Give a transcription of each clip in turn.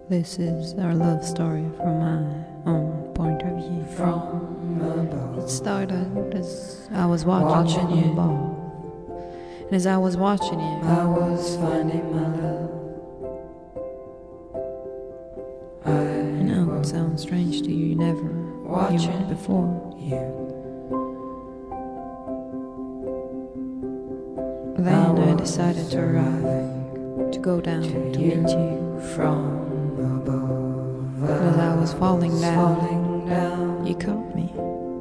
This is our love story from my own point of view. From above, It started as I was watching you above. And as I was watching you, I was finding my love. I know it sounds strange to you, you never knew it before. Then I decided to arrive, to go down to meet you. From above, As I was falling down, you caught me.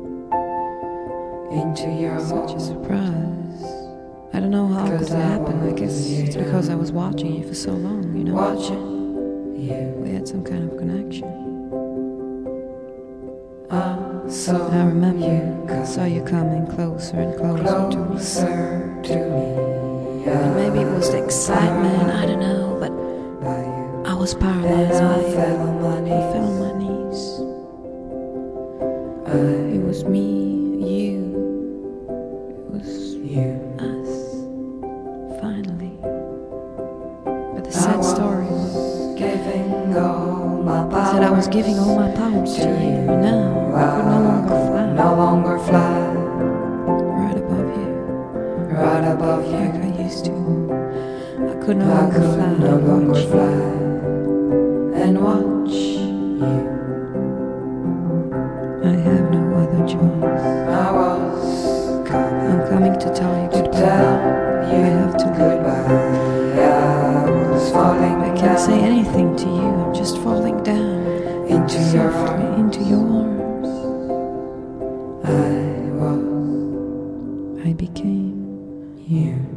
Into your Such a surprise. I don't know how it could happen. I guess it's because I was watching you for so long, you know. watching you. We had some kind of connection. So I remember I saw you coming closer and closer to me. And maybe it was the excitement, I don't know, but I was paralyzed by you. I fell on my knees. It was me, you, it was us, finally. But the sad story was, Giving all my I power. said I was giving all my powers to you. Now I could no longer fly. No longer fly Right above you, right above like you. I used to. I could no I longer could fly. no longer Watch you. fly and watch you. I have no other choice. I was I'm coming to tell you to goodbye. tell you I have to leave. goodbye. I was falling I can't say down anything to you. I'm just falling down into your softly arms. into your arms. I became You.